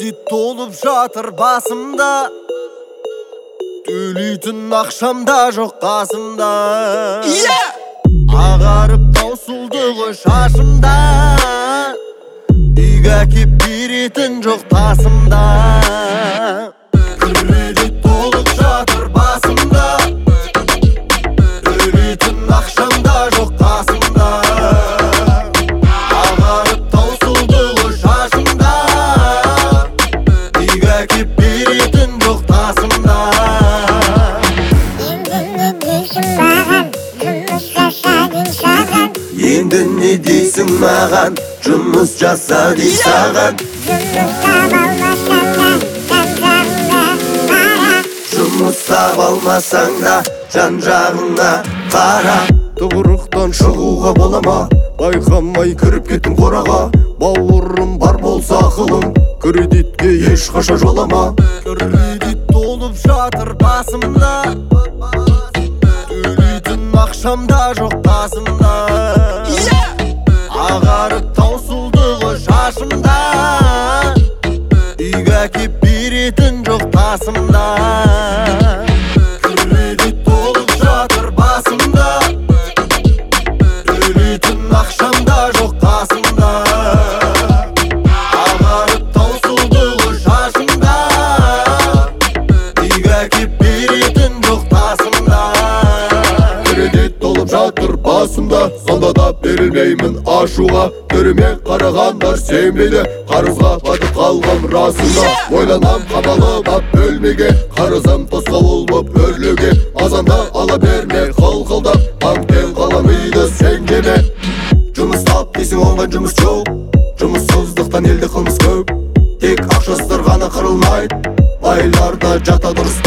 Кредит толып жатыр басымда, төлейтін ақшамда жоқ қасымда. Ағарып таусылды шашымда, үйге әкеп беретін жоқ тасымда. Кредит толып жатыр басымда, төлейтін ақшамда жоқ қасымда. Ағарып таусылды шашымда, үйге әкеп беретін жоқ тасымда. Енді не дейсің маған, жұмыс жаса дей саған. Жұмыс таба алмасаң да жан-жағыңа қара. Тығырықтан шығуға бола ма? Байқамай кіріп кеттім қораға. Бауырым бар болса ақылың, кредитке ешқашан жолама. Кредит толып жатыр басымда, төлейтін ақшамда жоқ қасымда. Ағарып таусылды шашымда, үйге әкеп беретін жоқ тасымда. Кредит толып жатыр басымда, төлейтін ақшамда жоқ қасымда. Ағарып таусылды шашымда, үйге әкеп беретін жоқ тасымда. Кредит толып жатыр басымда, сонда да берілмеймін ашуға. Түріме қарағандар сенбейді, қарызға батып қалғам расында. Ойланам қамалып ап бөлмеге, қарызым тосқауыл боп өрлеуге. Азанда ала берме қылқылдап, банктен қалам үйді сен жеме. Жұмыс тап дейсің оңған жұмыс жоқ, жұмыссыздықтан елде қылмыс көп. Тек ақшасыздар ғана қырылмайды, байларда жата дұрыс